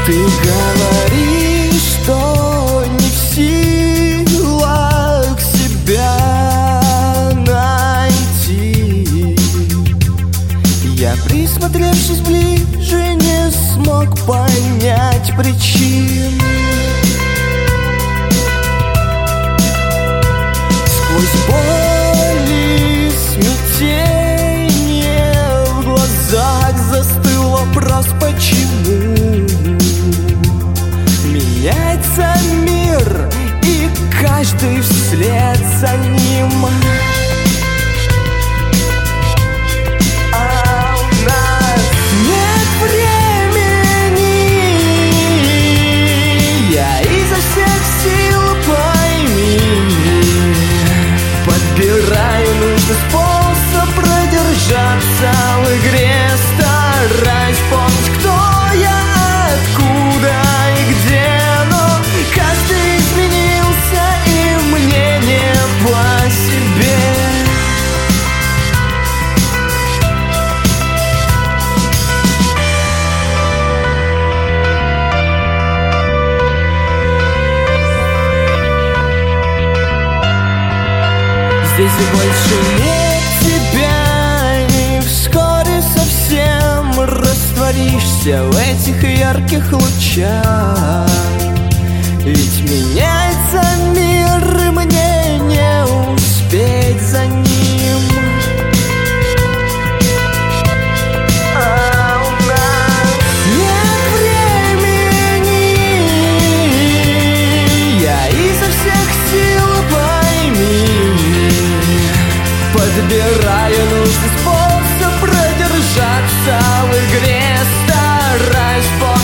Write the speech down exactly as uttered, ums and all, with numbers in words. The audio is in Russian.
Ты говоришь, что не в силах себя найти. Я, присмотревшись ближе, не смог понять причин. Сквозь боль и смятение в глазах застыл вопрос, почему меняется мир, и каждый вслед за ним. А у нас нет времени. Я изо всех сил, пойми, подбираю нужный способ продержаться в игре. Стараюсь помнить, кто я, откуда и где, но каждый изменился, и мне не по себе. Здесь больше нет тебя, и вскоре совсем растворишься в этих ярких лучах. Ведь меняется мир, и мне не успеть за ним. А у нас нет времени. Я изо всех сил, пойми, подбираю нужный способ продержаться в игре. Стараюсь